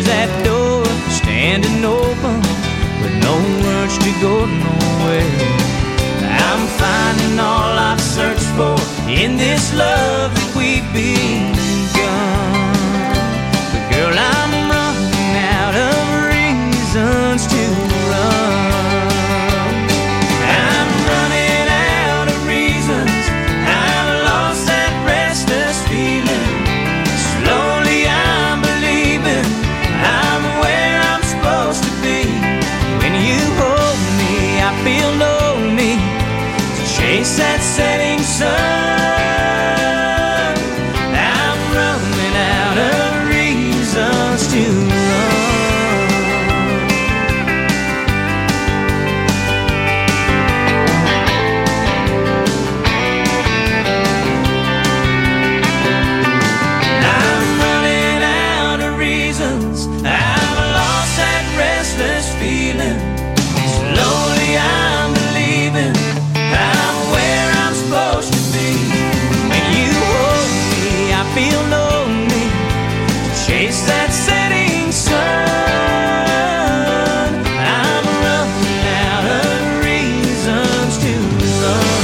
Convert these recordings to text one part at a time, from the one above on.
that door standing open with no words to go nowhere. I'm finding all I've searched for in this love that we've begun. But girl, I'm running out of reasons to run. I'm running out of reasons. I've lost that restless feeling. Slowly I'm believing I'm where I'm supposed to be. When you hold me, I feel lonely. Chase that setting sun. I'm running out of reasons to run. I'm running out of reasons. I've lost that restless feeling. Slowly I'm believing I'm where I'm supposed to be. When you hold me, I feel lonely. Chase that setting sun. I'm running out of reasons to run.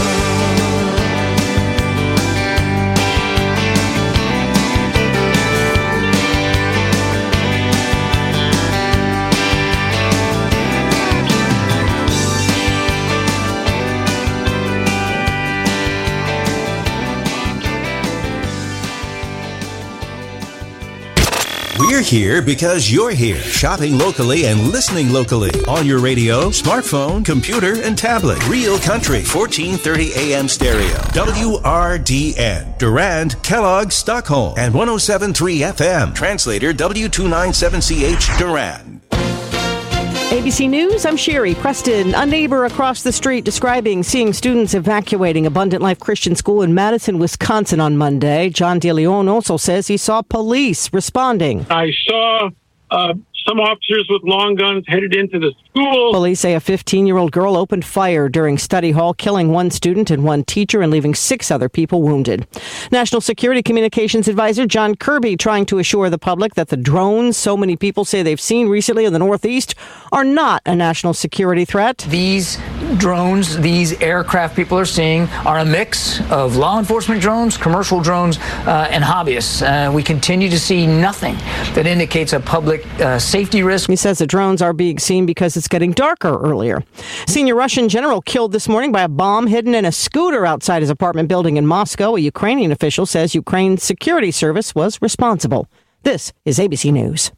We're here because you're here, shopping locally and listening locally on your radio, smartphone, computer, and tablet. Real Country, 1430 AM stereo. WRDN, Durand, Kellogg, Stockholm, and 107.3 FM. Translator W297CH, Durand. ABC News, I'm Sherry Preston. A neighbor across the street describing seeing students evacuating Abundant Life Christian School in Madison, Wisconsin on Monday. John DeLeon also says he saw police responding. I saw some officers with long guns headed into the school. Police say a 15-year-old girl opened fire during study hall, killing one student and one teacher and leaving 6 other people wounded. National Security Communications Advisor John Kirby trying to assure the public that the drones so many people say they've seen recently in the Northeast are not a national security threat. These drones, these aircraft people are seeing are a mix of law enforcement drones, commercial drones, and hobbyists. We continue to see nothing that indicates a public safety risk. He says the drones are being seen because it's getting darker earlier. Senior Russian general killed this morning by a bomb hidden in a scooter outside his apartment building in Moscow. A Ukrainian official says Ukraine's security service was responsible. This is ABC News.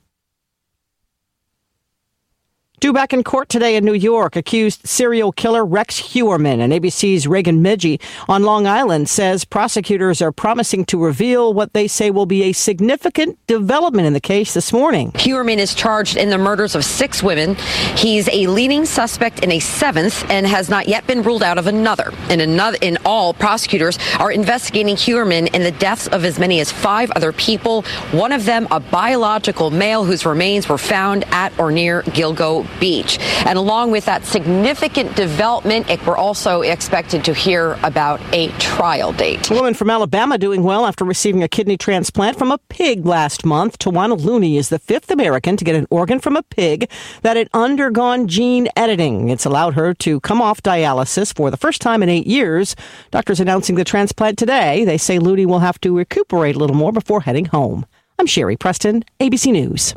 Due back in court today in New York, accused serial killer Rex Heuermann and ABC's Reagan Midgie on Long Island says prosecutors are promising to reveal what they say will be a significant development in the case this morning. Heuermann is charged in the murders of 6 women. He's a leading suspect in a 7th and has not yet been ruled out of another. In all, prosecutors are investigating Heuermann in the deaths of as many as 5 other people, one of them a biological male whose remains were found at or near Gilgo Beach. And along with that significant development, we're also expected to hear about a trial date. A woman from Alabama doing well after receiving a kidney transplant from a pig last month. Tawana Looney is the 5th American to get an organ from a pig that had undergone gene editing. It's allowed her to come off dialysis for the first time in 8 years. Doctors announcing the transplant today. They say Looney will have to recuperate a little more before heading home. I'm Sherry Preston, ABC News.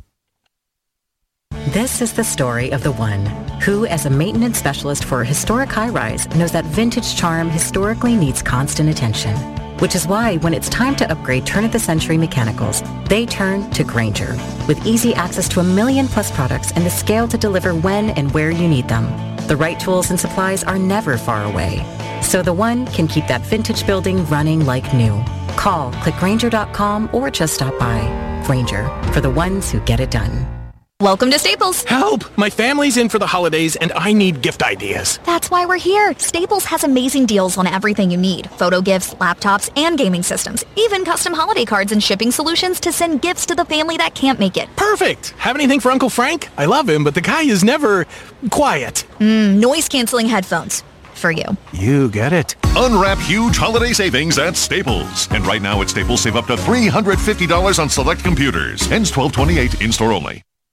This is the story of the one who, as a maintenance specialist for a historic high-rise, knows that vintage charm historically needs constant attention. Which is why when it's time to upgrade turn-of-the-century mechanicals, they turn to Grainger. With easy access to 1 million-plus products and the scale to deliver when and where you need them. The right tools and supplies are never far away. So the one can keep that vintage building running like new. Call, click Grainger.com, or just stop by. Grainger, for the ones who get it done. Welcome to Staples. Help! My family's in for the holidays and I need gift ideas. That's why we're here. Staples has amazing deals on everything you need. Photo gifts, laptops, and gaming systems. Even custom holiday cards and shipping solutions to send gifts to the family that can't make it. Perfect! Have anything for Uncle Frank? I love him, but the guy is never quiet. Noise-canceling headphones. For you. You get it. Unwrap huge holiday savings at Staples. And right now at Staples, save up to $350 on select computers. Ends 12/28, in-store only.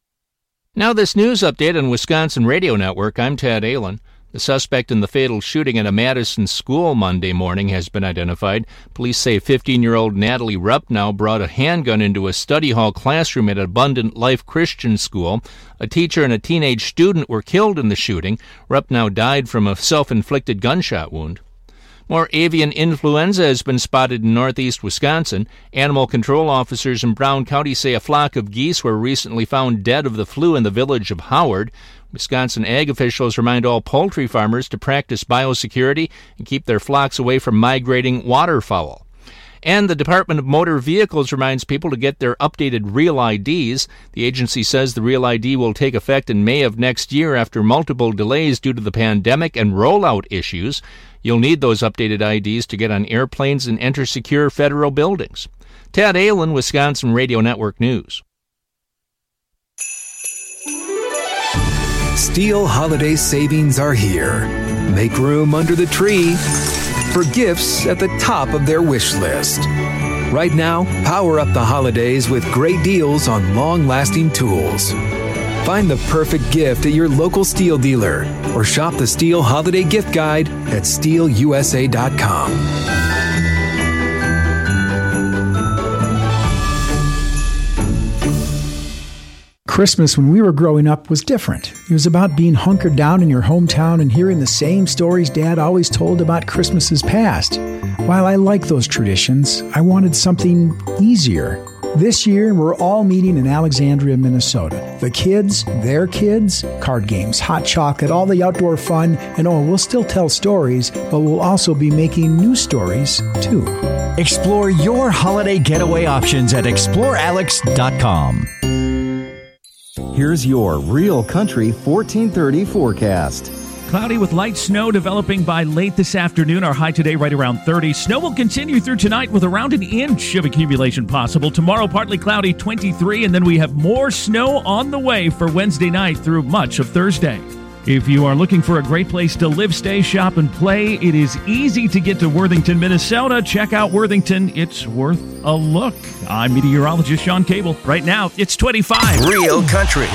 Now this news update on Wisconsin Radio Network. I'm Tad Allen. The suspect in the fatal shooting at a Madison school Monday morning has been identified. Police say 15-year-old Natalie Rupnow brought a handgun into a study hall classroom at Abundant Life Christian School. A teacher and a teenage student were killed in the shooting. Rupnow died from a self-inflicted gunshot wound. More avian influenza has been spotted in northeast Wisconsin. Animal control officers in Brown County say a flock of geese were recently found dead of the flu in the village of Howard. Wisconsin ag officials remind all poultry farmers to practice biosecurity and keep their flocks away from migrating waterfowl. And the Department of Motor Vehicles reminds people to get their updated Real IDs. The agency says the Real ID will take effect in May of next year after multiple delays due to the pandemic and rollout issues. You'll need those updated IDs to get on airplanes and enter secure federal buildings. Tad Allen, Wisconsin Radio Network News. Steel holiday savings are here. Make room under the tree for gifts at the top of their wish list. Right now, power up the holidays with great deals on long-lasting tools. Find the perfect gift at your local Steel dealer or shop the Steel Holiday Gift Guide at steelusa.com. Christmas when we were growing up was different. It was about being hunkered down in your hometown and hearing the same stories Dad always told about Christmases past. While I like those traditions, I wanted something easier. This year, we're all meeting in Alexandria, Minnesota. The kids, their kids, card games, hot chocolate, all the outdoor fun, and we'll still tell stories, but we'll also be making new stories, too. Explore your holiday getaway options at explorealex.com. Here's your Real Country 1430 forecast. Cloudy with light snow developing by late this afternoon. Our high today right around 30. Snow will continue through tonight with around an inch of accumulation possible. Tomorrow, partly cloudy, 23. And then we have more snow on the way for Wednesday night through much of Thursday. If you are looking for a great place to live, stay, shop, and play, it is easy to get to Worthington, Minnesota. Check out Worthington. It's worth a look. I'm meteorologist Sean Cable. Right now, it's 25. Real Country.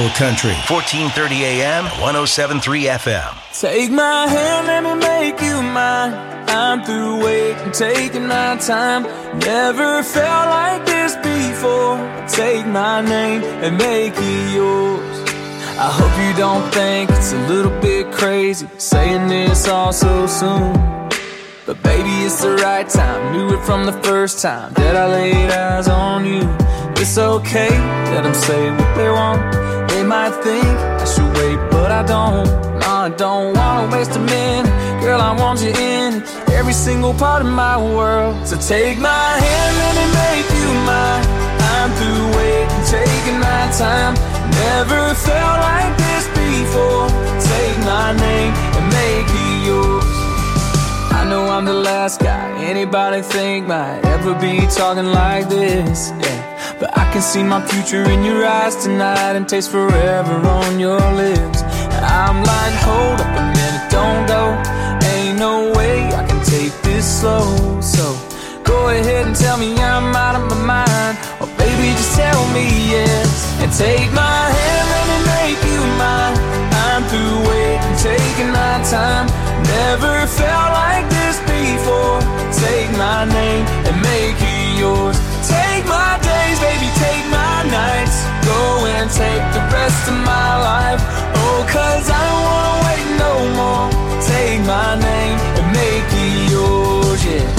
1430 AM, 107.3 FM. Take my hand, let me make you mine. I'm through waiting, taking my time. Never felt like this before. Take my name and make it yours. I hope you don't think it's a little bit crazy saying this all so soon. But baby, it's the right time. Knew it from the first time that I laid eyes on you. It's okay, let them say what they want. They might think I should wait, but I don't. No, I don't wanna waste a minute. Girl, I want you in every single part of my world. So take my hand, let me make you mine. I'm through waiting, taking my time. Never felt like this before. Take my name and make it yours. I know I'm the last guy anybody think might ever be talking like this, yeah. But I can see my future in your eyes tonight and taste forever on your lips. I'm like, hold up a minute, don't go. Ain't no way I can take this slow. So go ahead and tell me I'm out of my mind, or baby just tell me yes. And take my hand, let me make you mine. I'm through waiting, taking my time. Never felt like this before. Take my name and make it yours. Take my days, baby, take my nights. Go and take the rest of my life. Oh, 'cause I don't wanna wait no more. Take my name and make it yours, yeah.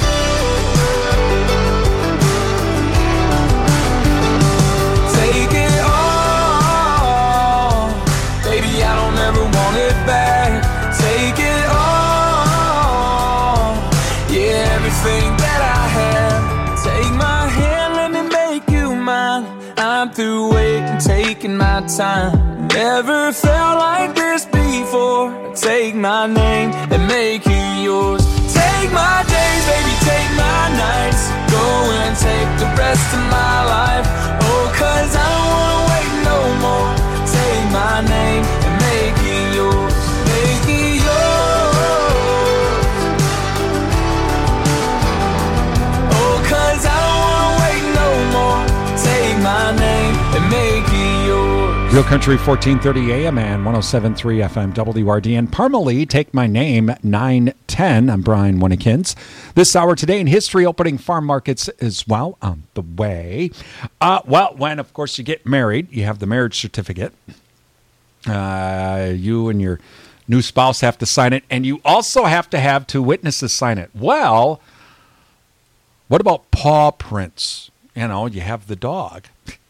Take it all, baby, I don't ever want it back. Take it all, yeah, everything that I have. Take my hand, let me make you mine. I'm through waiting, taking my time. Never felt like this before. Take my name and make it yours. Take my days, baby, take my nights. Go and take the rest of my life. Oh, 'cause I don't wanna wait no more. Take my name and make it yours. Make it yours. Oh, 'cause I don't wanna wait no more. Take my name and make it yours. Real Country 1430 AM and 107.3 FM WRDN. Parmalee, Take My Name, 9:10. I'm Brian Winnekins. This hour today in history, opening farm markets is well on the way. When, of course, you get married, you have the marriage certificate. You and your new spouse have to sign it, and you also have to have two witnesses sign it. Well, what about paw prints? You know, you have the dog.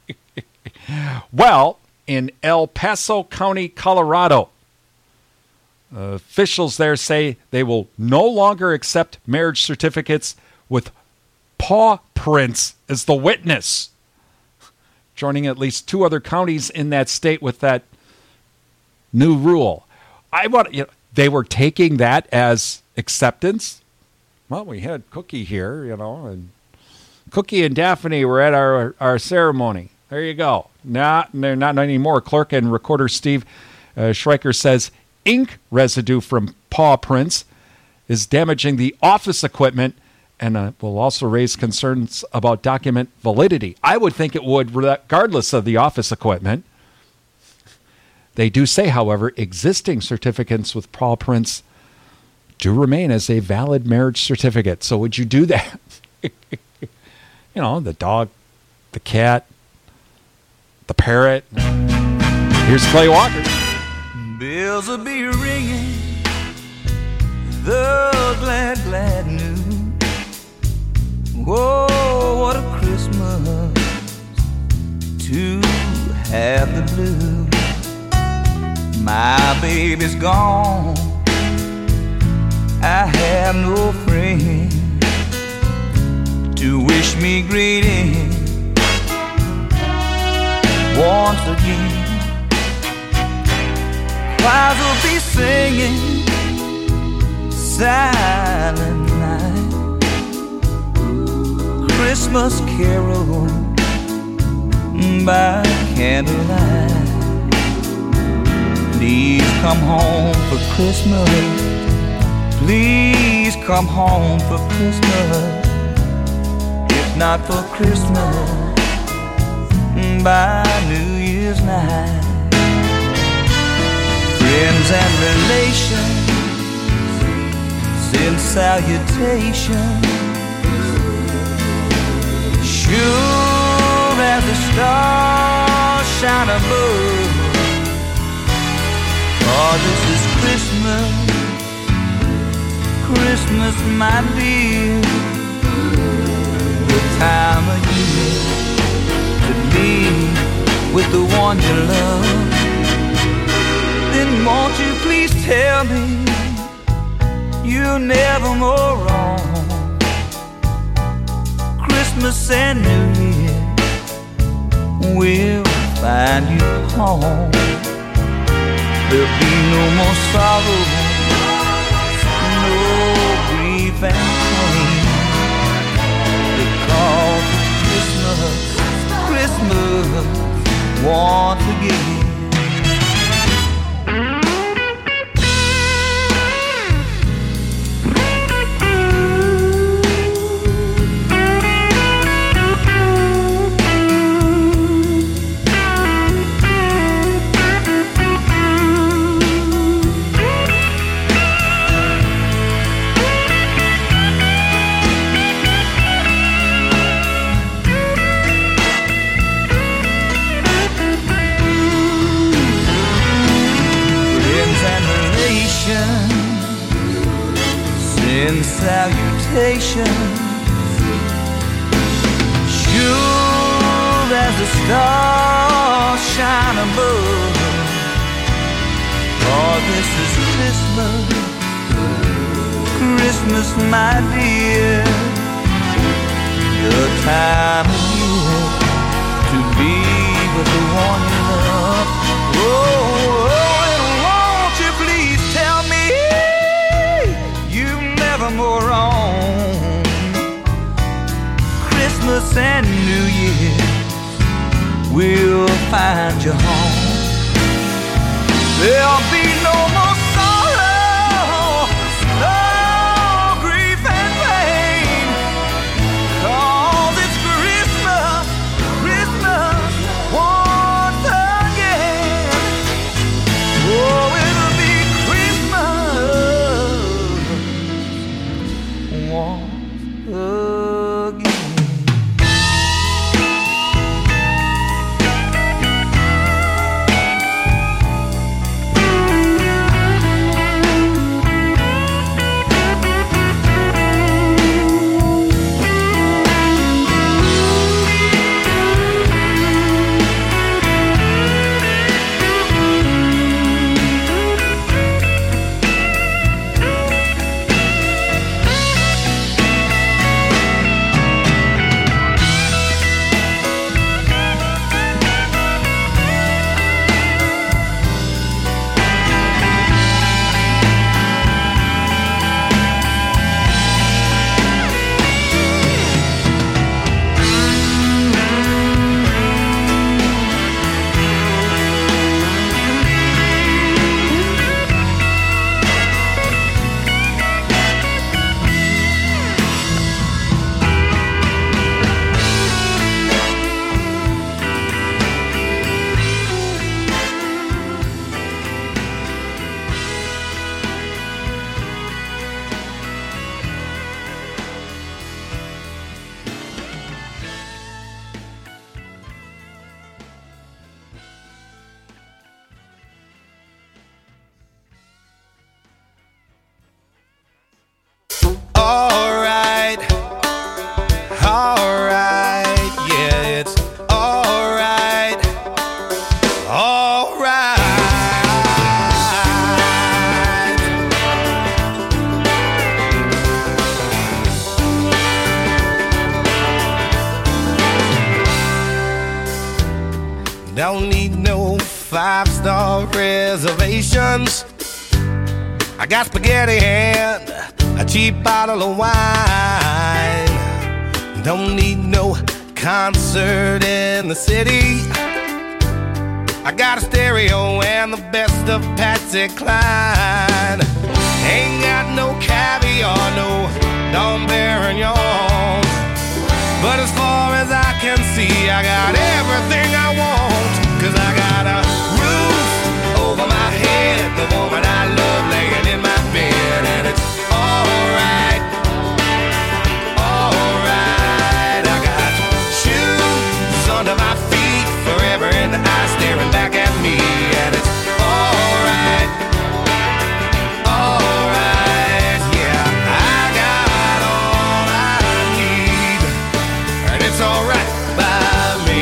Well, in El Paso County, Colorado, officials there say they will no longer accept marriage certificates with paw prints as the witness, joining at least two other counties in that state with that new rule. They were taking that as acceptance. Well, we had Cookie here, and Cookie and Daphne were at our ceremony. There you go. They're not anymore. Clerk and recorder Steve Schreiker says ink residue from paw prints is damaging the office equipment and will also raise concerns about document validity. I would think it would, regardless of the office equipment. They do say, however, existing certificates with paw prints do remain as a valid marriage certificate. So would you do that? The dog, the cat, the parrot. Here's Clay Walker. Bells will be ringing, the glad, glad news. Whoa, what a Christmas to have the blues. My baby's gone, I have no friend to wish me greetings once again. Choirs will be singing Silent Night, Christmas carol by candlelight. Please come home for Christmas. Please come home for Christmas. If not for Christmas, by New Year's night. Friends and relations send salutations, sure as the stars shine above. Oh, this is Christmas, Christmas, my dear, the time of year to be with the one you love. Then won't you please tell me you're never more wrong. Christmas and New Year will find you home. There'll be no more sorrow, no grief and pain, because it's Christmas once again. In salutation, sure as the stars shine above. Oh, this is Christmas, Christmas, my dear, the time of year to be with the one you love. Oh, and won't you please tell me more wrong. Christmas and New Year will find you home. There'll be no more sorrow, no grief and pain, 'cause it's Christmas, Christmas once again. no five-star reservations. I got spaghetti and a cheap bottle of wine. Don't need no concert in the city. I got a stereo and the best of Patsy Cline. Ain't got no caviar, no Dom Perignon. But as far as I can see, I got everything I want. 'Cause I got a roof over my head, the woman I love laying in my bed, and it's alright, alright. I got shoes under my feet, forever in the eye staring back at me, and it's alright, alright. Yeah, I got all I need, and it's alright by me.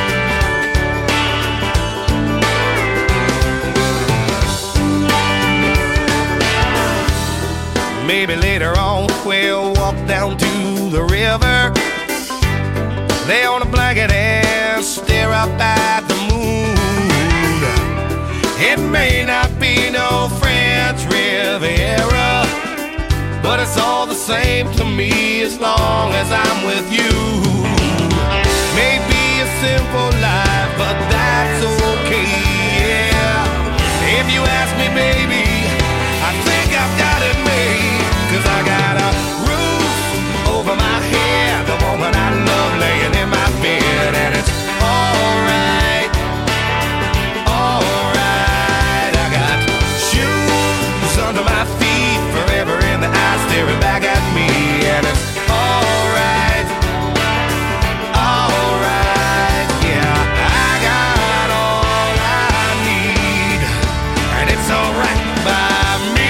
Maybe later on we'll walk down to the river, lay on a blanket and stare up at the moon. It may not be no French Riviera, but it's all the same to me as long as I'm with you. Maybe a simple life, but that's okay, yeah. If you ask me, baby, I think I've got it made. 'Cause I got a roof over my head, the woman I love laying in my bed, and it's alright, alright. I got shoes under my feet, forever in the eye staring back at me, and it's alright, alright. Yeah, I got all I need, and it's alright by me.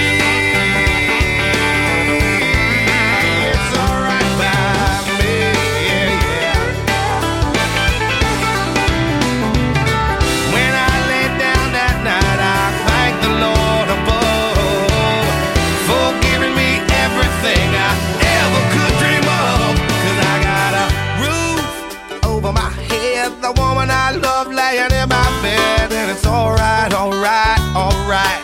The woman I love laying in my bed, and it's alright, alright, alright,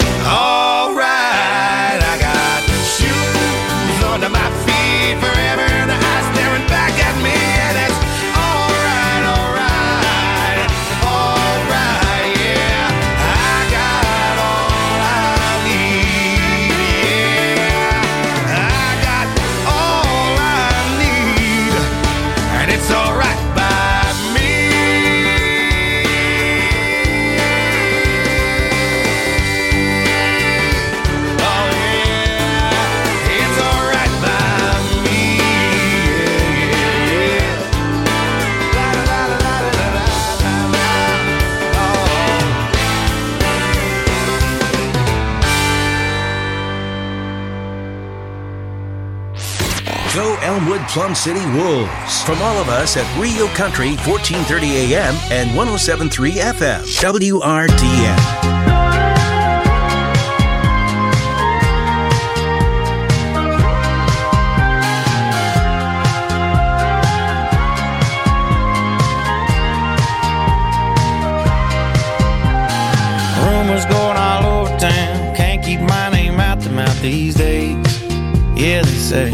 alright. I got shoes under my feet, forever in the eye staring back at me, and it's alright, alright, alright, yeah. I got all I need, yeah. I got all I need, and it's alright by me. Go Elmwood Plum City Wolves. From all of us at Rio Country, 1430 AM and 107.3 FM. WRTN. Rumors going all over town, can't keep my name out the mouth these days. Yeah, they say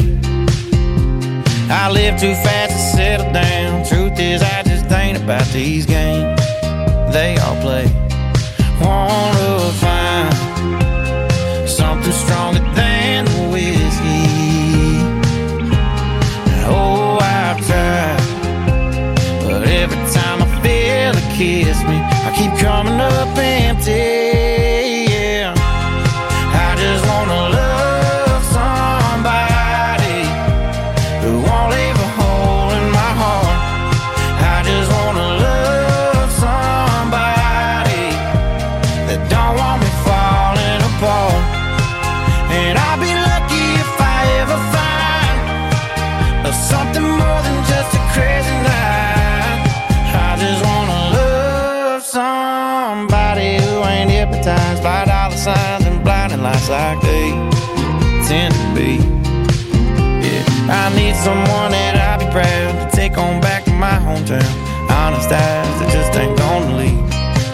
I live too fast to settle down. Truth is, I just ain't about these games they all play. Wanna find something stronger than the whiskey. Oh, I've tried, but every time I feel it kiss me, I keep coming up empty. Yeah, I just wanna love somebody who won't leave a hole in my heart. I just wanna love somebody that don't want me falling apart. And I'll be lucky if I ever find something more than just a crazy night. I just wanna love somebody who ain't hypnotized by dollar signs and blinding lights like they tend to be. I need someone that I'll be proud to take on back to my hometown. Honest eyes that just ain't gonna leave.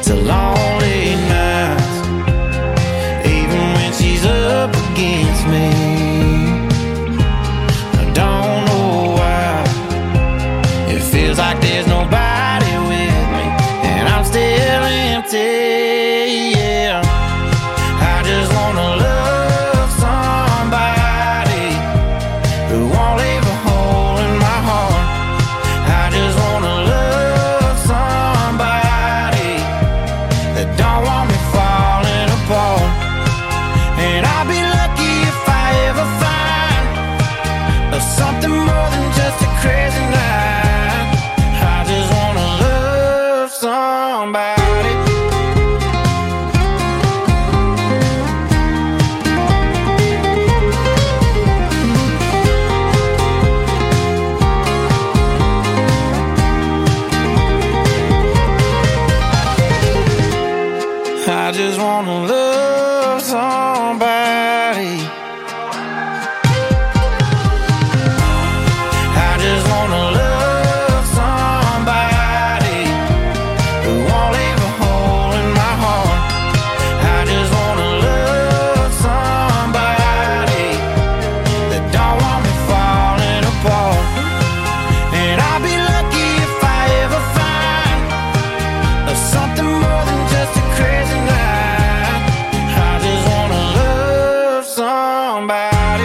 empty, yeah. I just wanna love somebody who won't leave a hole in my heart. I just wanna love somebody that don't want me falling apart. And I'll be lucky if I ever find something more than just a crazy night. I just wanna love somebody. I just wanna love somebody. I just wanna love somebody who won't leave a hole in my heart. I just wanna love somebody that don't want me falling apart. And I'll be lucky if I ever find something more than just a crazy night. I just wanna love somebody.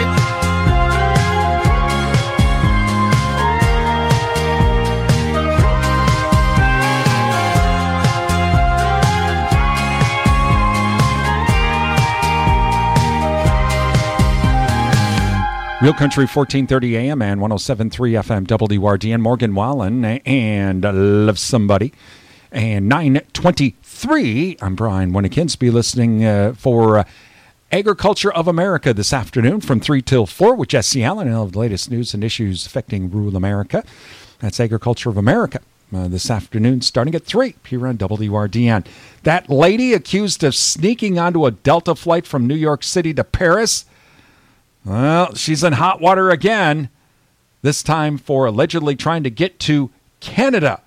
Real Country 1430 AM and 107.3 FM WRDN. Morgan Wallen and Love Somebody. And 9:23, I'm Brian Winnikinsby, listening for Agriculture of America this afternoon from 3 till 4 with Jesse Allen and all of the latest news and issues affecting rural America. That's Agriculture of America this afternoon starting at 3 here on WRDN. That lady accused of sneaking onto a Delta flight from New York City to Paris, well, she's in hot water again, this time for allegedly trying to get to Canada.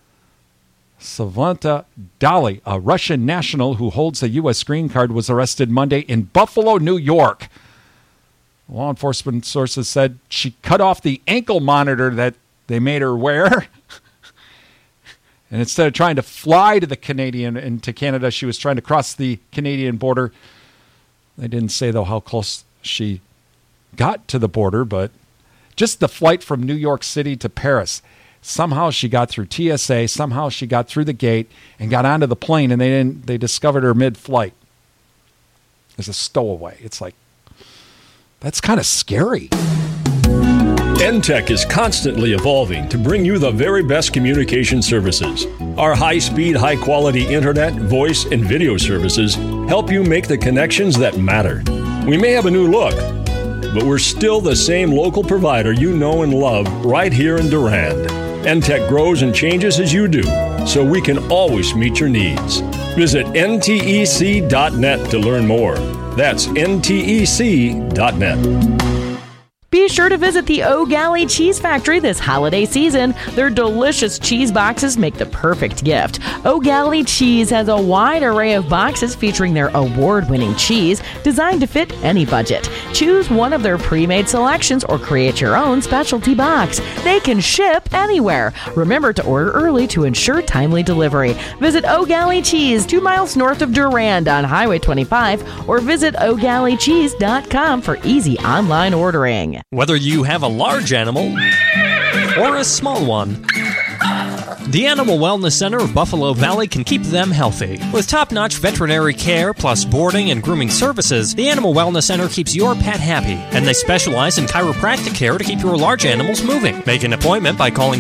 Savanta Dali, a Russian national who holds a U.S. green card, was arrested Monday in Buffalo, New York. Law enforcement sources said she cut off the ankle monitor that they made her wear. And instead of trying to fly to the Canadian and to Canada, she was trying to cross the Canadian border. They didn't say, though, how close she got to the border, but just the flight from New York City to Paris. Somehow she got through TSA, somehow she got through the gate and got onto the plane, and they discovered her mid-flight as a stowaway. It's like, that's kind of scary. NTech is constantly evolving to bring you the very best communication services. Our high-speed, high-quality internet, voice, and video services help you make the connections that matter. We may have a new look, but we're still the same local provider you know and love right here in Durand. NTech grows and changes as you do, so we can always meet your needs. Visit ntec.net to learn more. That's ntec.net. Be sure to visit the O'Galley Cheese Factory this holiday season. Their delicious cheese boxes make the perfect gift. O'Galley Cheese has a wide array of boxes featuring their award-winning cheese designed to fit any budget. Choose one of their pre-made selections or create your own specialty box. They can ship anywhere. Remember to order early to ensure timely delivery. Visit O'Galley Cheese 2 miles north of Durand on Highway 25 or visit o'galleycheese.com for easy online ordering. Whether you have a large animal or a small one, the Animal Wellness Center of Buffalo Valley can keep them healthy. With top-notch veterinary care plus boarding and grooming services, the Animal Wellness Center keeps your pet happy, and they specialize in chiropractic care to keep your large animals moving. Make an appointment by calling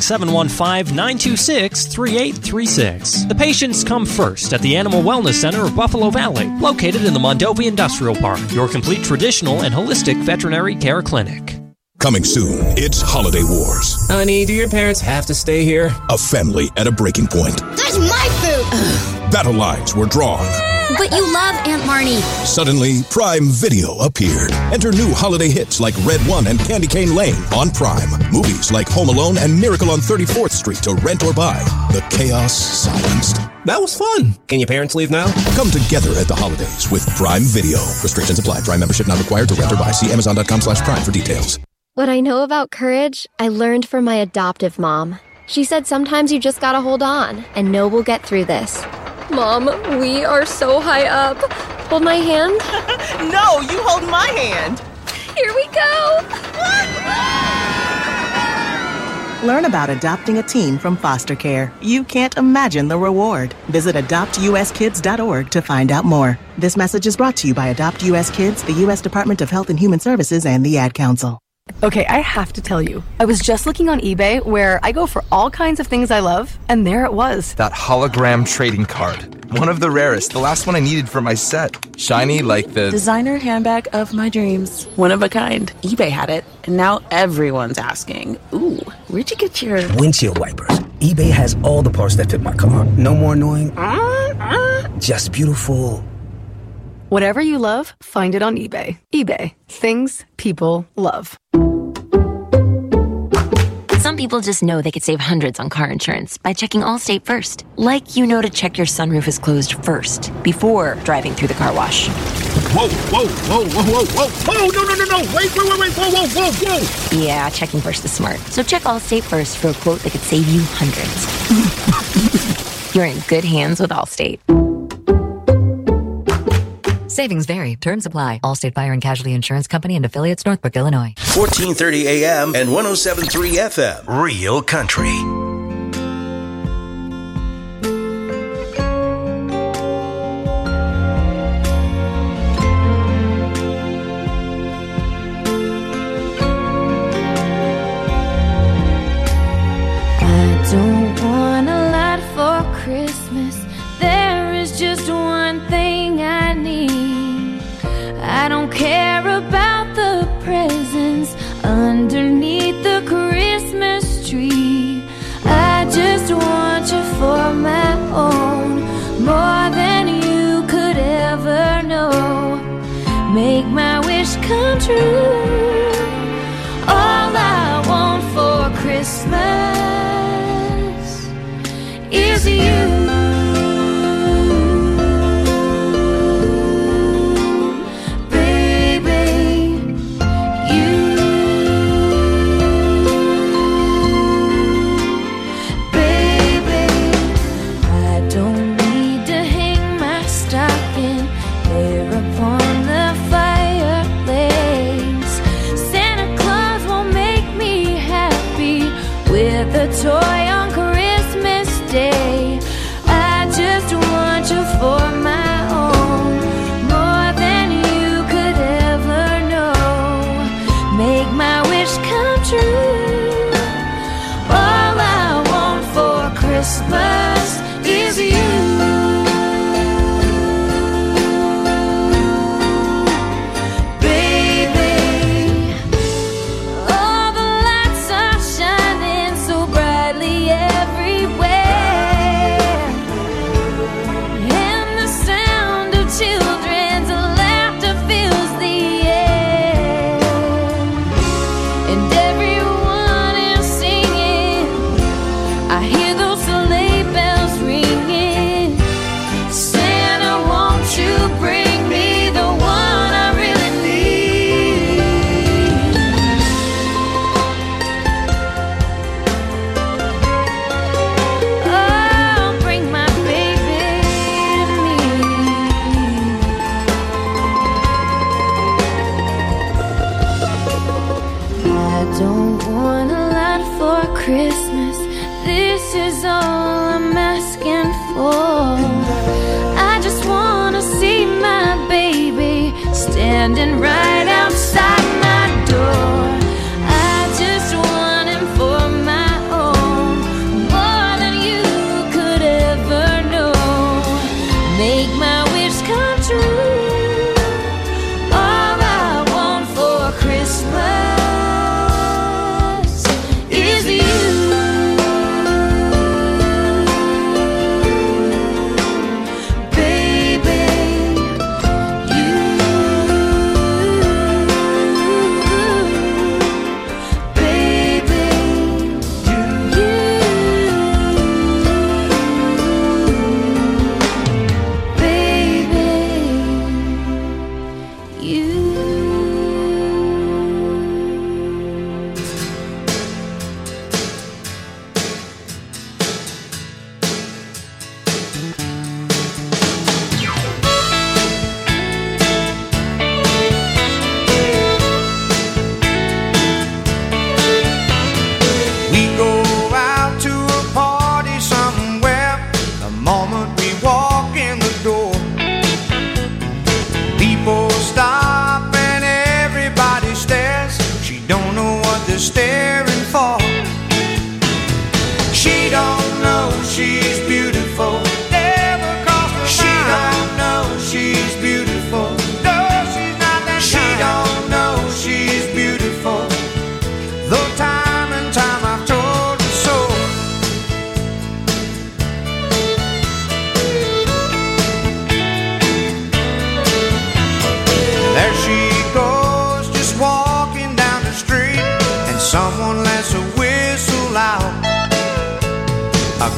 715-926-3836. The patients come first at the Animal Wellness Center of Buffalo Valley, located in the Mondovi Industrial Park, your complete traditional and holistic veterinary care clinic. Coming soon, it's Holiday Wars. Honey, do your parents have to stay here? A family at a breaking point. That's my food! Battle lines were drawn. But you love Aunt Marnie. Suddenly, Prime Video appeared. Enter new holiday hits like Red One and Candy Cane Lane on Prime. Movies like Home Alone and Miracle on 34th Street to rent or buy. The chaos silenced. That was fun. Can your parents leave now? Come together at the holidays with Prime Video. Restrictions apply. Prime membership not required to rent or buy. See Amazon.com/Prime for details. What I know about courage, I learned from my adoptive mom. She said sometimes you just gotta hold on and know we'll get through this. Mom, we are so high up. Hold my hand. No, you hold my hand. Here we go. Learn about adopting a teen from foster care. You can't imagine the reward. Visit adoptuskids.org to find out more. This message is brought to you by Adopt US Kids, the U.S. Department of Health and Human Services, and the Ad Council. Okay, I have to tell you, I was just looking on eBay where I go for all kinds of things I love, and there it was. That hologram trading card. One of the rarest, the last one I needed for my set. Shiny like the designer handbag of my dreams. One of a kind. eBay had it, and now everyone's asking, ooh, where'd you get your windshield wipers? eBay has all the parts that fit my car. No more annoying, just beautiful. Whatever you love, find it on eBay. eBay. Things people love. Some people just know they could save hundreds on car insurance by checking Allstate first. Like you know to check your sunroof is closed first, before driving through the car wash. Whoa, whoa, whoa, whoa, whoa, whoa, whoa, no, wait, whoa. Yeah, checking first is smart. So check Allstate first for a quote that could save you hundreds. You're in good hands with Allstate. Savings vary. Terms apply. Allstate Fire and Casualty Insurance Company and affiliates, Northbrook, Illinois. 1430 AM and 107.3 FM. Real Country. I don't want a lot for Christmas. There is just one thing I need. I don't care about the presents underneath the Christmas tree. I just want you for my own, more than you could ever know. Make my wish come true. All I want for Christmas is you. Toy on Christmas Day. I just want you for my own, more than you could ever know. Make my wish come true. All I want for Christmas is you.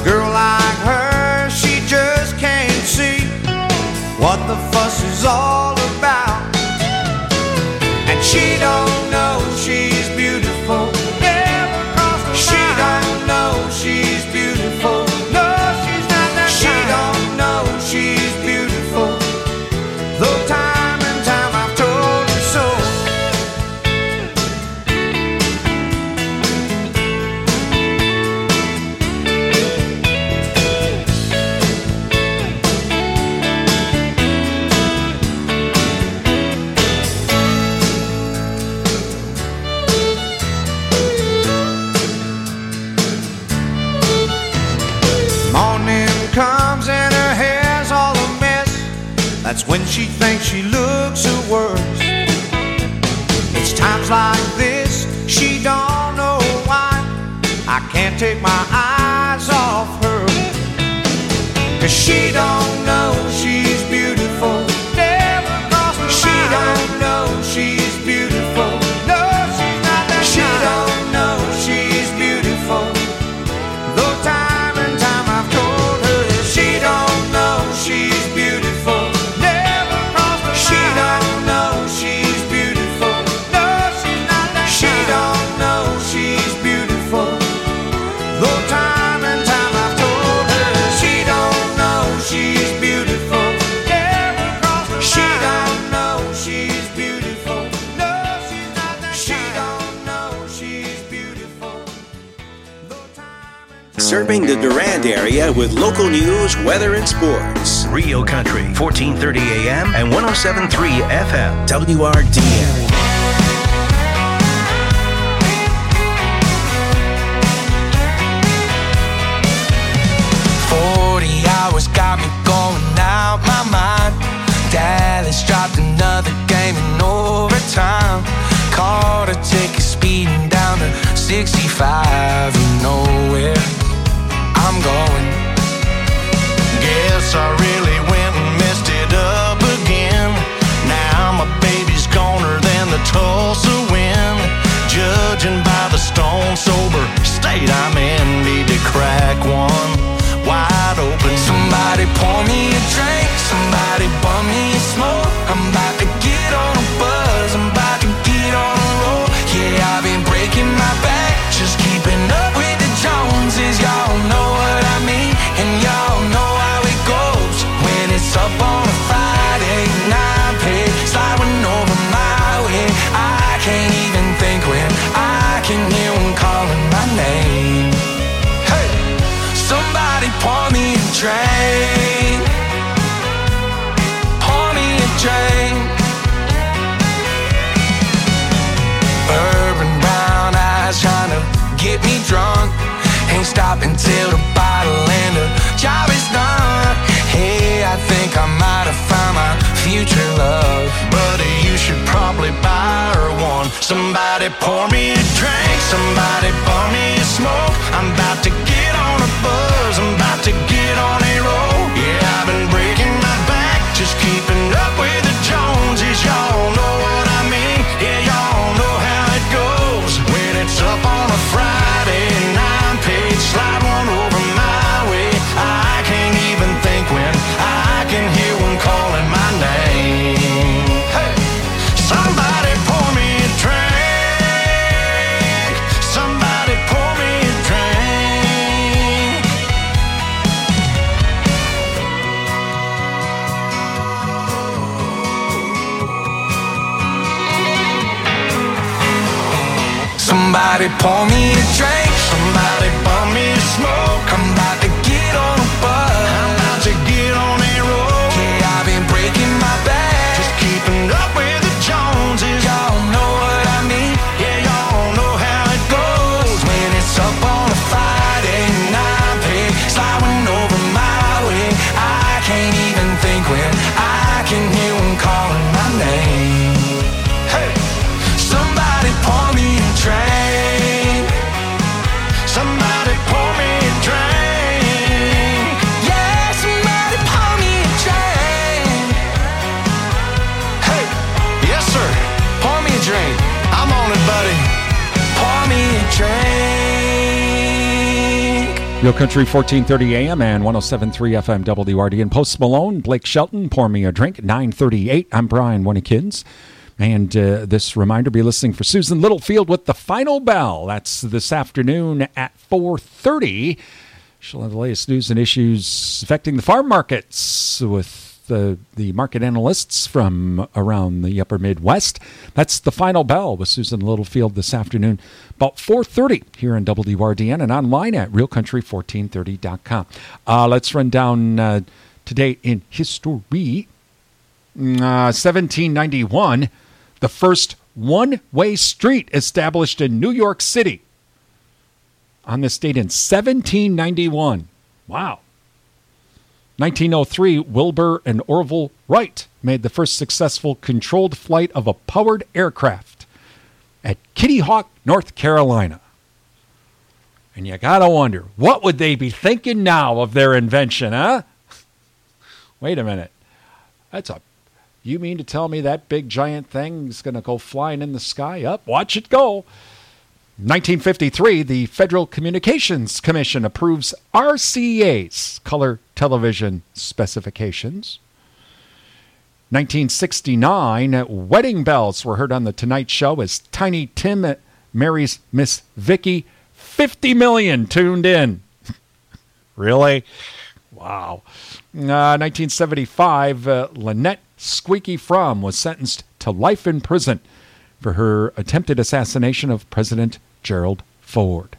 Girl like her, she just can't see what the fuss is all about. And she don't know she's beautiful. Never crossed her mind. She don't know she's beautiful. No, she's not that kind. She don't know she's beautiful. Though time and time I've told her so. Comes and her hair's all a mess. That's when she thinks she looks her worst. It's times like this she don't know why I can't take my eyes off her. 'Cause she don't know she's beautiful. Never crossed her mind. She don't know she's beautiful. No, she's not that kind. She don't know she's beautiful. Though time and time I've told her she don't know she's beautiful. Never crossed her mind. She don't know she's beautiful. No, she's not that kind. She don't know she's beautiful. Though time and time I've told her she don't know she's beautiful. Never crossed her mind. She don't know she's beautiful. No, she's not that kind. She don't know she's beautiful. Serving the Durand area with local news, weather, and sports. Rio Country, 1430 AM and 107.3 FM. WRDM. Got me going out my mind. Dallas dropped another game in overtime. Caught a ticket speeding down to 65. You know where I'm going. Guess I really went and messed it up again. Now my baby's goner than the Tulsa wind. Judging by the stone sober state I'm in, need to crack one wide open. Somebody pour me a drink, somebody bum me a smoke. I'm about to get on a buzz, I'm about to get on a roll. Yeah, I've been breaking my back, just keeping up with the Joneses. Y'all know what I mean, and y'all know how it goes. When it's up on a Friday and I pay, sliding over my way. I can't even think when I can hear them calling my name. Hey, somebody pour me a drink, pour me a drink. Urban brown eyes trying to get me drunk. Ain't stopping till the bottle and the job is done. Hey, I think I might have found my future love. Buddy, you should probably buy her one. Somebody pour me a drink, somebody pour me a smoke. I'm about to get on a buzz, I'm about to get on a roll. Yeah, I've been breaking my back, just keeping up with the Joneses. Y'all know what I mean, yeah, y'all know how it goes. When it's up on a Friday and I'm paid, slide one over my way. I can't even think when I can hear one calling my name. Hey, somebody pour me a drink, somebody pour me a drink. Somebody pour me a drink, somebody pour me a smoke. I'm about to get on a buzz, I'm about to get on a roll. Yeah, I've been breaking my back, just keeping up with the Joneses. Y'all know what I mean, yeah, y'all know how it goes. When it's up on a Friday and I'm paid, sliding over my way. I can't even think when I can hear them calling my name. Hey, somebody pour me a drink, Real Country 1430 AM and 107.3 FM WRD. And Post Malone, Blake Shelton, Pour Me a Drink, 9:38. I'm Brian Winnikins. And this reminder, be listening for Susan Littlefield with The Final Bell. That's this afternoon at 4:30. She'll have the latest news and issues affecting the farm markets with the market analysts from around the upper Midwest. That's The Final Bell with Susan Littlefield this afternoon, about 4:30 here on WRDN and online at realcountry1430.com. Let's run down today in history. 1791, the first one-way street established in New York City. On this date in 1791. Wow. 1903, Wilbur and Orville Wright made the first successful controlled flight of a powered aircraft at Kitty Hawk, North Carolina. And you gotta wonder, what would they be thinking now of their invention, huh? Wait a minute. You mean to tell me that big giant thing is going to go flying in the sky? Up, watch it go. 1953, the Federal Communications Commission approves RCA's color television specifications. 1969, wedding bells were heard on The Tonight Show as Tiny Tim marries Miss Vicky. 50 million tuned in. Really? Wow. 1975, Lynette Squeaky Fromm was sentenced to life in prison for her attempted assassination of President Gerald Ford.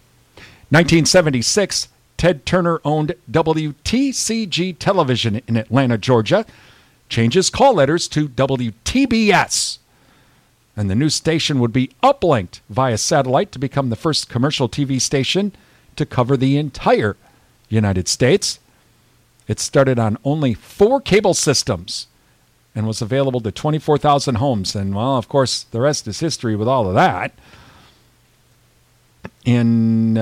1976, Ted Turner owned WTCG Television in Atlanta, Georgia, changes call letters to WTBS. And the new station would be uplinked via satellite to become the first commercial TV station to cover the entire United States. It started on only 4 cable systems and was available to 24,000 homes. And, well, of course, the rest is history with all of that. In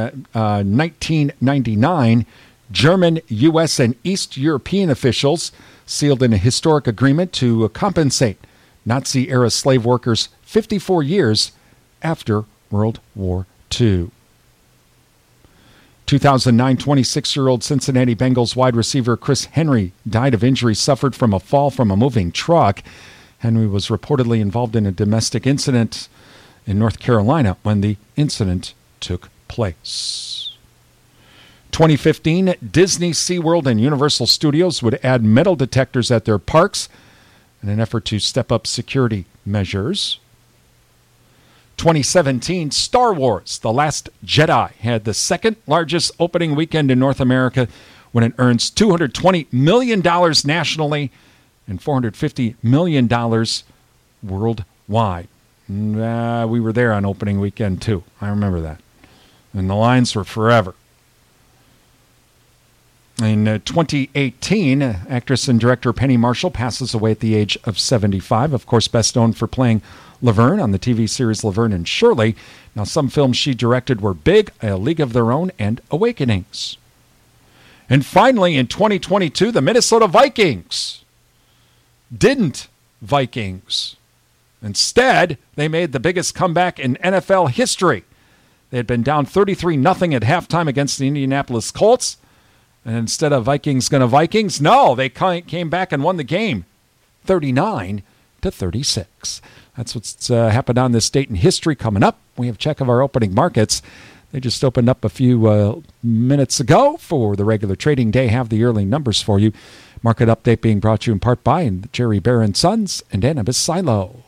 1999, German, U.S., and East European officials sealed an historic agreement to compensate Nazi-era slave workers 54 years after World War II. 2009, 26-year-old Cincinnati Bengals wide receiver Chris Henry died of injuries suffered from a fall from a moving truck. Henry was reportedly involved in a domestic incident in North Carolina when the incident took place. 2015, Disney, SeaWorld, and Universal Studios would add metal detectors at their parks in an effort to step up security measures. 2017, Star Wars: The Last Jedi had the second largest opening weekend in North America when it earns $220 million nationally and $450 million worldwide. We were there on opening weekend, too. I remember that. And the lines were forever. In 2018, actress and director Penny Marshall passes away at the age of 75. Of course, best known for playing Laverne on the TV series Laverne and Shirley. Now, some films she directed were Big, A League of Their Own, and Awakenings. And finally, in 2022, the Minnesota Vikings didn't Vikings. Instead, they made the biggest comeback in NFL history. They had been down 33-0 at halftime against the Indianapolis Colts. And instead of Vikings gonna Vikings, no, they came back and won the game 39-36. That's what's happened on this date in history. Coming up, we have a check of our opening markets. They just opened up a few minutes ago for the regular trading day. Have the early numbers for you. Market update being brought to you in part by Jerry Bear & Sons and Annabis Silo.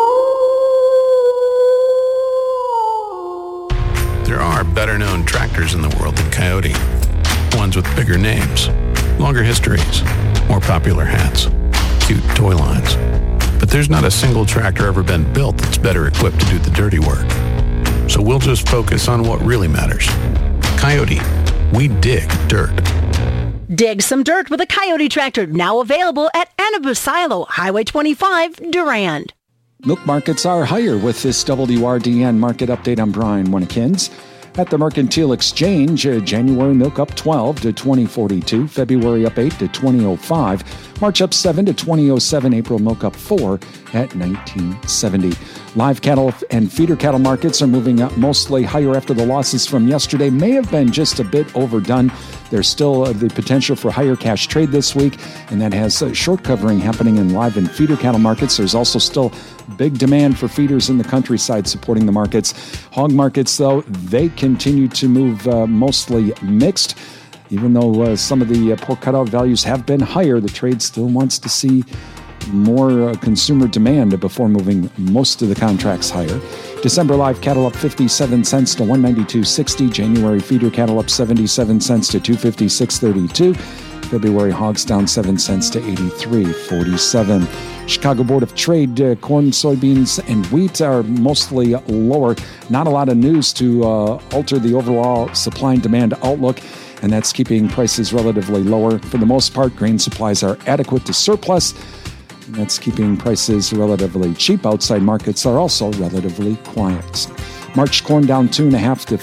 There are better-known tractors in the world than Coyote. Ones with bigger names, longer histories, more popular hats, cute toy lines. But there's not a single tractor ever been built that's better equipped to do the dirty work. So we'll just focus on what really matters. Coyote, we dig dirt. Dig some dirt with a Coyote tractor, now available at Annabis Silo, Highway 25, Durand. Milk markets are higher with this WRDN market update. I'm Brian Winnikins. At the Mercantile Exchange, January milk up 12 to 20.42, February up 8 to 20.05, March up 7 to 20.07, April milk up 4 at 19.70. Live cattle and feeder cattle markets are moving up mostly higher after the losses from yesterday may have been just a bit overdone. There's still the potential for higher cash trade this week, and that has short covering happening in live and feeder cattle markets. There's also still big demand for feeders in the countryside supporting the markets. Hog markets, though, they continue to move mostly mixed. Even though some of the pork cutout values have been higher, the trade still wants to see more consumer demand before moving most of the contracts higher. December live cattle up 57 cents to 192.60. January feeder cattle up 77 cents to 256.32. February hogs down 7 cents to 83.47. Chicago Board of Trade corn, soybeans, and wheat are mostly lower. Not a lot of news to alter the overall supply and demand outlook, and that's keeping prices relatively lower. For the most part, grain supplies are adequate to surplus. That's keeping prices relatively cheap. Outside markets are also relatively quiet. March corn down 2.5 to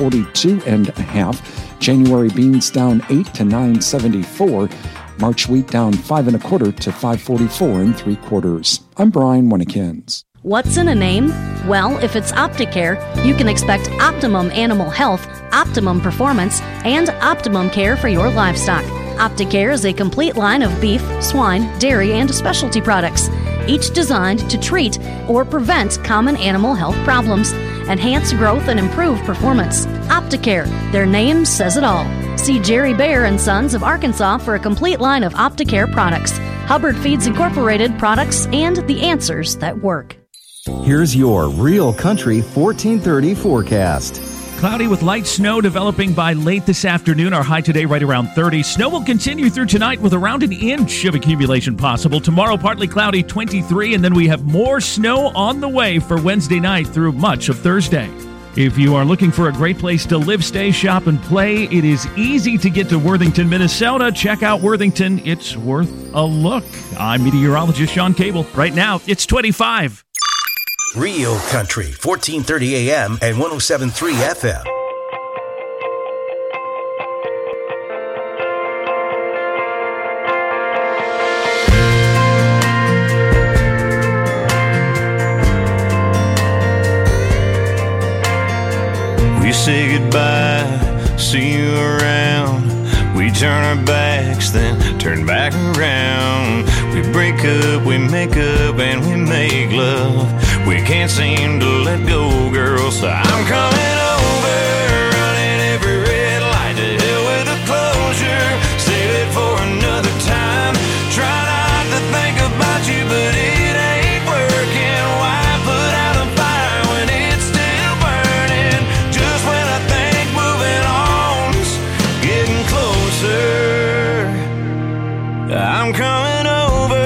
442.5. January beans down 8 to 9.74. March wheat down 5.25 to 5.44 3/4. I'm Brian Winnekins. What's in a name? Well, if it's Opticare, you can expect optimum animal health, optimum performance, and optimum care for your livestock. Opticare is a complete line of beef, swine, dairy, and specialty products, each designed to treat or prevent common animal health problems, enhance growth, and improve performance. Opticare, their name says it all. See Jerry Bear and Sons of Arkansas for a complete line of Opticare products, Hubbard Feeds Incorporated products, and the answers that work. Here's your Real Country 1430 forecast. Cloudy with light snow developing by late this afternoon. Our high today right around 30. Snow will continue through tonight with around an inch of accumulation possible. Tomorrow partly cloudy, 23, and then we have more snow on the way for Wednesday night through much of Thursday. If you are looking for a great place to live, stay, shop, and play, it is easy to get to Worthington, Minnesota. Check out Worthington. It's worth a look. I'm meteorologist Sean Cable. Right now, it's 25. Real Country, 1430 AM and 107.3 FM. We say goodbye, see you around. We turn our backs, then turn back around. We break up, we make up, and we make love. We can't seem to let go, girl, so I'm coming over, running every red light to hell with a closure. Save it for another time. Try not to think about you, but it ain't working. Why put out a fire when it's still burning? Just when I think moving on's getting closer, I'm coming over.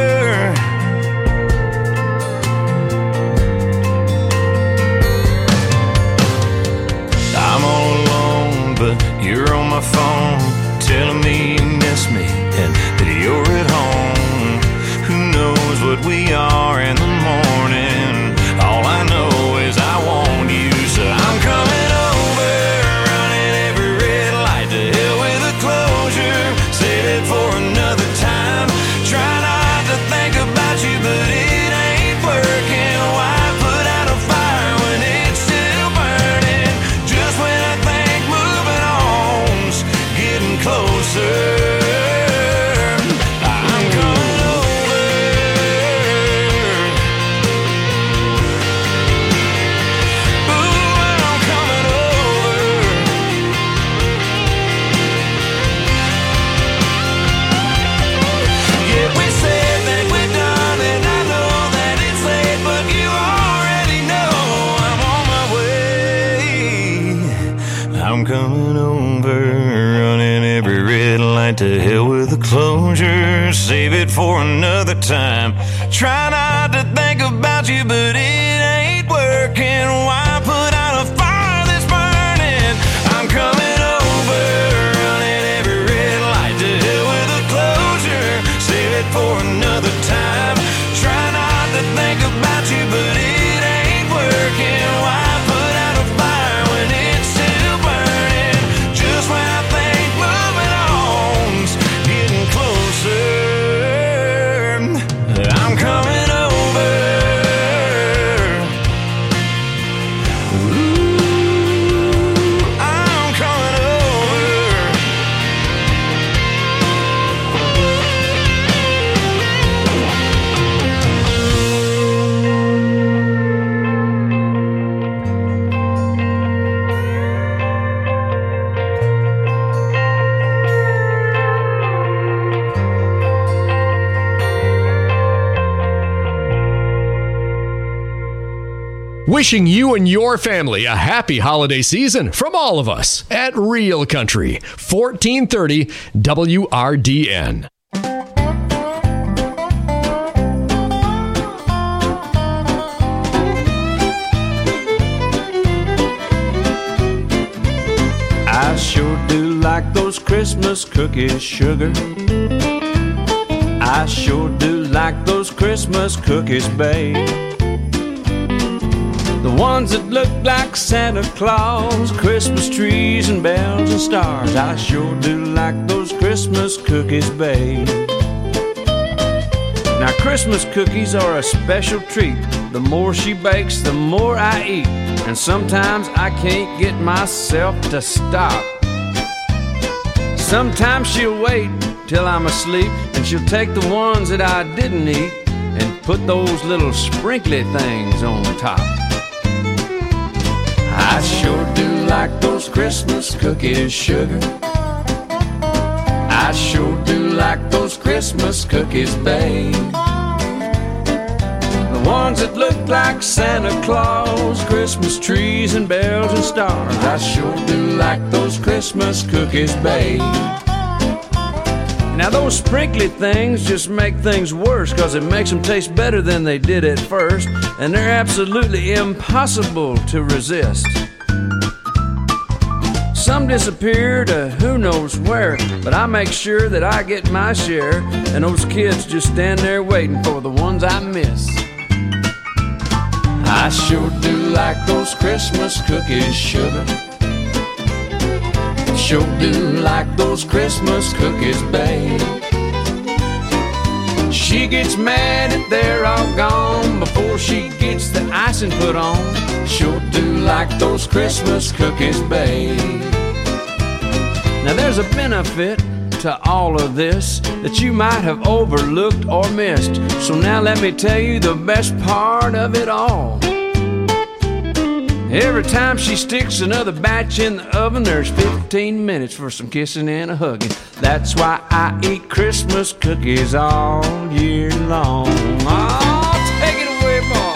I'm all alone, but you're on my phone, telling me you miss me and that you're at home. Who knows what we are in the morning? All I know is I want you, so I'm coming over, running every red light to hell with a closure. Save it for another time. Try not to think about you, but it ain't working. Why put out a fire when it's still burning? Just when I think moving on's getting closer, I'm coming over. Ooh, I'm coming over. Yeah, we said that we're done, and I know that it's late, but you already know I'm on my way. I'm coming over, running every red light to hell with a closure. Save it for another time. Try not to think about you, but it ain't working. Why put out a fire that's burning? I'm coming over, running every red light to hell with a closure. Save it for another time. Try not to think about you, but it ain't working. Why put out a fire when it's still Wishing you and your family a happy holiday season from all of us at Real Country, 1430 WRDN. I sure do like those Christmas cookies, sugar. I sure do like those Christmas cookies, babe. The ones that look like Santa Claus, Christmas trees and bells and stars. I sure do like those Christmas cookies, babe. Now Christmas cookies are a special treat. The more she bakes, the more I eat. And sometimes I can't get myself to stop. Sometimes she'll wait till I'm asleep, and she'll take the ones that I didn't eat and put those little sprinkly things on top. I sure do like those Christmas cookies, sugar. I sure do like those Christmas cookies, babe. The ones that look like Santa Claus, Christmas trees and bells and stars. I sure do like those Christmas cookies, babe. Now those sprinkly things just make things worse, 'cause it makes them taste better than they did at first, and they're absolutely impossible to resist. Some disappear to who knows where, but I make sure that I get my share, and those kids just stand there waiting for the ones I miss. I sure do like those Christmas cookies, sugar. Sure do like those Christmas cookies, babe. She gets mad that they're all gone before she gets the icing put on. Sure do like those Christmas cookies, babe. Now there's a benefit to all of this that you might have overlooked or missed. So now let me tell you the best part of it all. Every time she sticks another batch in the oven, there's 15 minutes for some kissing and a hugging. That's why I eat Christmas cookies all year long. Oh, take it away, boys.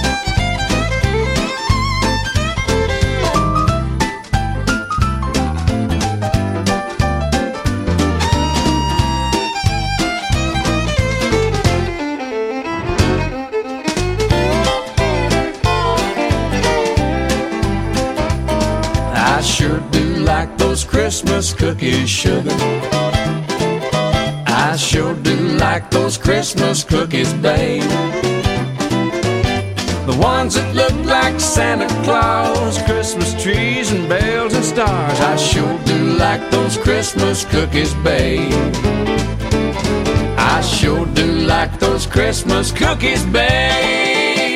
I sure do like those Christmas cookies, sugar. I sure do like those Christmas cookies, babe. The ones that look like Santa Claus, Christmas trees and bells and stars. I sure do like those Christmas cookies, babe. I sure do like those Christmas cookies, babe.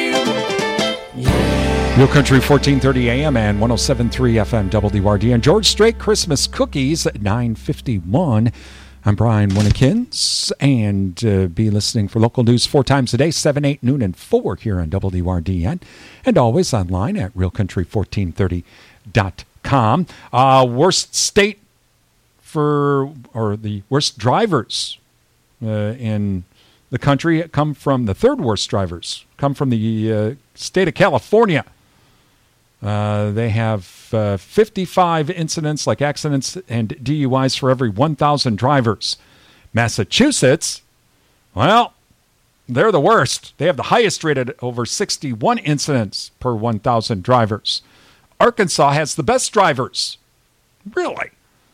Real Country 1430 AM and 107.3 FM WRD and George Strait Christmas Cookies at 9:51. I'm Brian Winnekins, and be listening for local news 4 times a day, 7, 8, noon, and 4 here on WRDN, and always online at realcountry1430.com. Worst state for, or the worst drivers in the country come from, the third worst drivers come from the state of California. They have 55 incidents, like accidents and DUIs, for every 1,000 drivers. Massachusetts, well, they're the worst. They have the highest rate at over 61 incidents per 1,000 drivers. Arkansas has the best drivers. Really?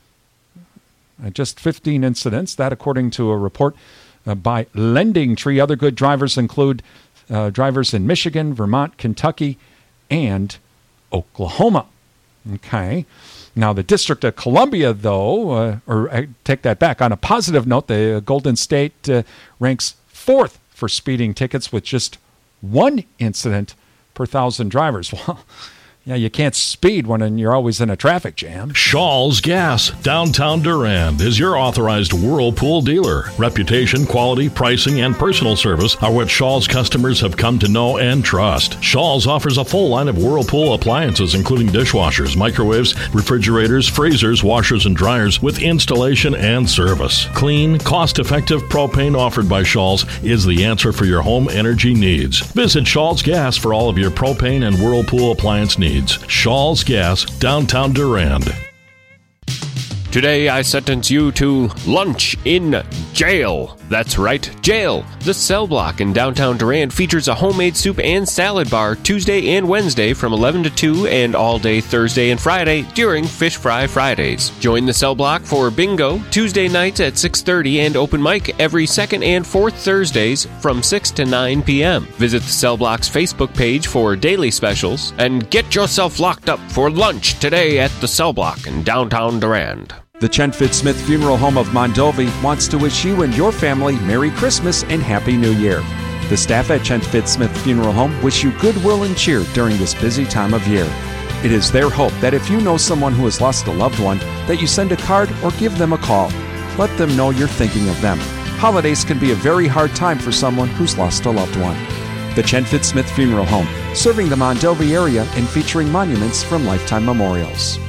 Just 15 incidents. That, according to a report by Lending Tree. Other good drivers include drivers in Michigan, Vermont, Kentucky, and Oklahoma. Okay. Now, the District of Columbia, though, or I take that back. On a positive note, the Golden State ranks 4th for speeding tickets with just 1 incident per 1,000 drivers. Well, Yeah, you can't speed when you're always in a traffic jam. Shaw's Gas, downtown Durand, is your authorized Whirlpool dealer. Reputation, quality, pricing, and personal service are what Shaw's customers have come to know and trust. Shaw's offers a full line of Whirlpool appliances, including dishwashers, microwaves, refrigerators, freezers, washers, and dryers, with installation and service. Clean, cost-effective propane offered by Shaw's is the answer for your home energy needs. Visit Shaw's Gas for all of your propane and Whirlpool appliance needs. Shaw's Gas, downtown Durand. Today I sentence you to lunch in jail. That's right, jail. The Cell Block in downtown Durand features a homemade soup and salad bar Tuesday and Wednesday from 11 to 2 and all day Thursday and Friday during Fish Fry Fridays. Join the Cell Block for bingo Tuesday nights at 6:30 and open mic every second and fourth Thursdays from 6 to 9 p.m. Visit the Cell Block's Facebook page for daily specials and get yourself locked up for lunch today at the Cell Block in downtown Durand. The Chenford Smith Funeral Home of Mondovi wants to wish you and your family Merry Christmas and Happy New Year. The staff at Chenford Smith Funeral Home wish you goodwill and cheer during this busy time of year. It is their hope that if you know someone who has lost a loved one, that you send a card or give them a call. Let them know you're thinking of them. Holidays can be a very hard time for someone who's lost a loved one. The Chenford Smith Funeral Home, serving the Mondovi area and featuring monuments from Lifetime Memorials.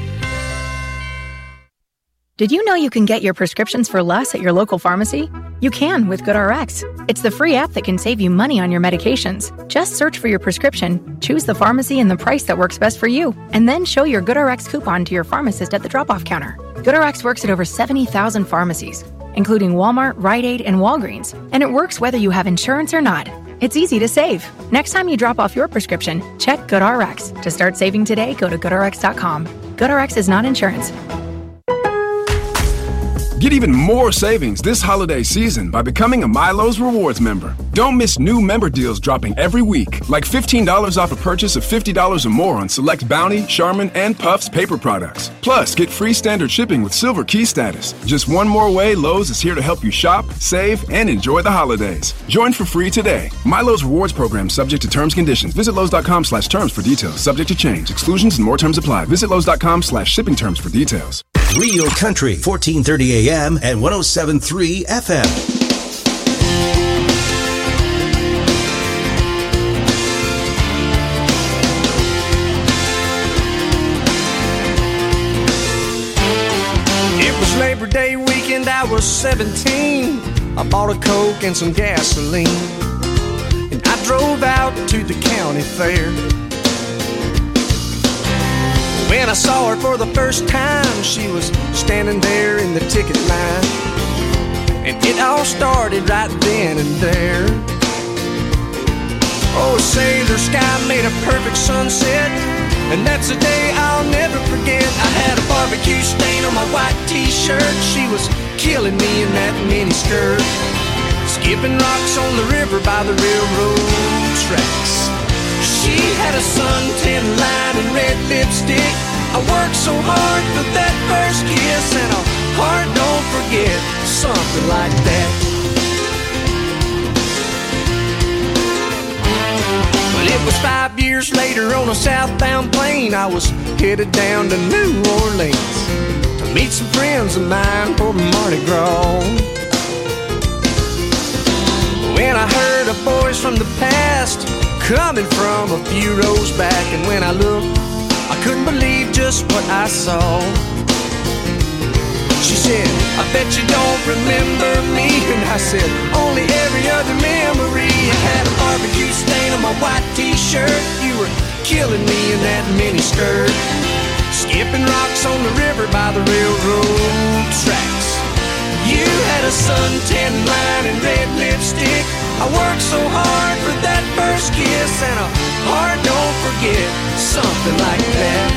Did you know you can get your prescriptions for less at your local pharmacy? You can with GoodRx. It's the free app that can save you money on your medications. Just search for your prescription, choose the pharmacy and the price that works best for you, and then show your GoodRx coupon to your pharmacist at the drop-off counter. GoodRx works at over 70,000 pharmacies, including Walmart, Rite Aid, and Walgreens, and it works whether you have insurance or not. It's easy to save. Next time you drop off your prescription, check GoodRx. To start saving today, go to GoodRx.com. GoodRx is not insurance. Get even more savings this holiday season by becoming a Milo's Rewards member. Don't miss new member deals dropping every week, like $15 off a purchase of $50 or more on select Bounty, Charmin, and Puffs paper products. Plus, get free standard shipping with Silver Key status. Just one more way Lowe's is here to help you shop, save, and enjoy the holidays. Join for free today. Milo's Rewards program subject to terms and conditions. Visit Lowe's.com/terms for details. Subject to change. Exclusions and more terms apply. Visit Lowe's.com/shipping terms for details. Real Country, 1430 AM and 107.3 FM. It was Labor Day weekend, I was 17. I bought a Coke and some gasoline, and I drove out to the county fair. When I saw her for the first time, she was standing there in the ticket line, and it all started right then and there. Oh, a sailor sky made a perfect sunset, and that's a day I'll never forget. I had a barbecue stain on my white t-shirt. She was killing me in that mini skirt, skipping rocks on the river by the railroad tracks. She had a suntan line and red lipstick. I worked so hard for that first kiss, and a heart don't forget, something like that. But it was 5 years later on a southbound plane. I was headed down to New Orleans to meet some friends of mine for Mardi Gras. When I heard a voice from the past coming from a few rows back, and when I looked, I couldn't believe just what I saw. She said, I bet you don't remember me. And I said, only every other memory. I had a barbecue stain on my white t-shirt. You were killing me in that mini skirt, skipping rocks on the river by the railroad tracks. You had a suntan line and red lipstick. I worked so hard for that first kiss, and a heart don't forget, something like that.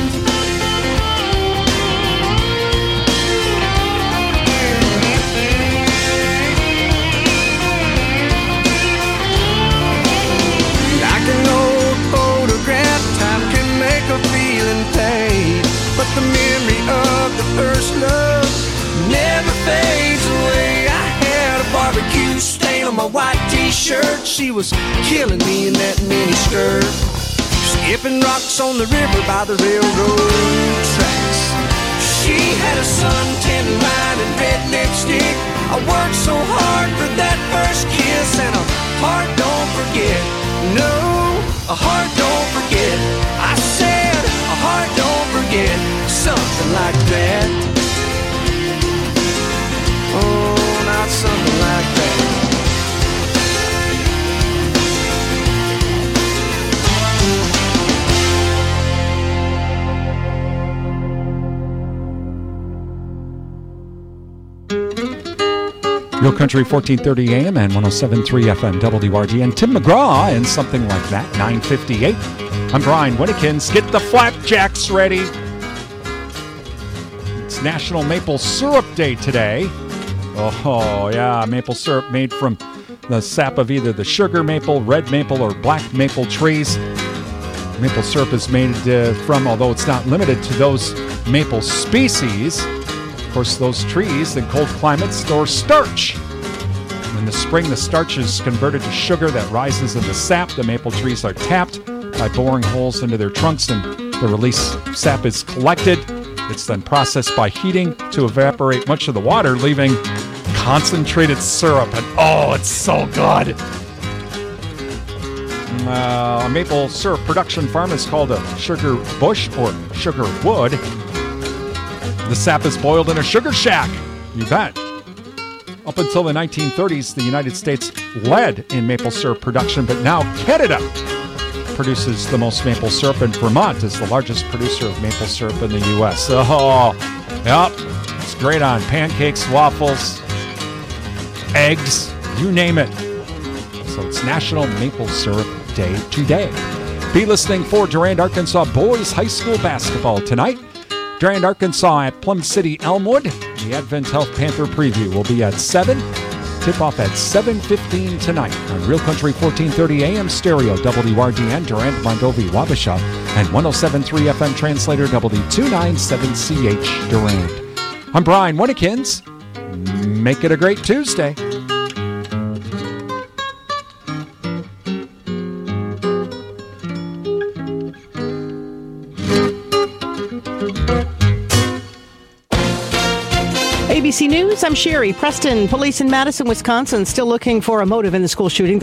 Like an old photograph, time can make a feeling fade, but the memory of the first love never fades away. I had a barbecue stain on my white t-shirt. She was killing me in that mini skirt, skipping rocks on the river by the railroad tracks. She had a suntan line and red lipstick. I worked so hard for that first kiss, and a heart don't forget. No, a heart don't forget. I said a heart don't forget. Something like that. Oh, not something like that. Real Country 1430 AM and 107.3 FM WRD. And Tim McGraw and Something Like That, 9:58. I'm Brian Winnekins. Get the flapjacks ready. It's National Maple Syrup Day today. Oh, yeah, maple syrup made from the sap of either the sugar maple, red maple, or black maple trees. Maple syrup is made from, although it's not limited to those maple species. Of course, those trees in cold climates store starch. In the spring, the starch is converted to sugar that rises in the sap. The maple trees are tapped by boring holes into their trunks, and the released sap is collected. It's then processed by heating to evaporate much of the water, leaving concentrated syrup. And oh, it's so good! A maple syrup production farm is called a sugar bush or sugar wood. The sap is boiled in a sugar shack. You bet. Up until the 1930s, the United States led in maple syrup production, but now Canada produces the most maple syrup, and Vermont is the largest producer of maple syrup in the U.S. Oh, yep. It's great on pancakes, waffles, eggs, you name it. So it's National Maple Syrup Day today. Be listening for Durand, Arkansas boys high school basketball tonight. Durand, Arkansas at Plum City Elmwood. The Advent Health Panther preview will be at 7. Tip-off at 7:15 tonight on Real Country 1430 AM stereo WRDN, Durand, Mondovi, Wabasha, and 107.3 FM translator W297CH Durand. I'm Brian Winnekins. Make it a great Tuesday. ABC News, I'm Sherry. Preston police in Madison, Wisconsin, still looking for a motive in the school shooting.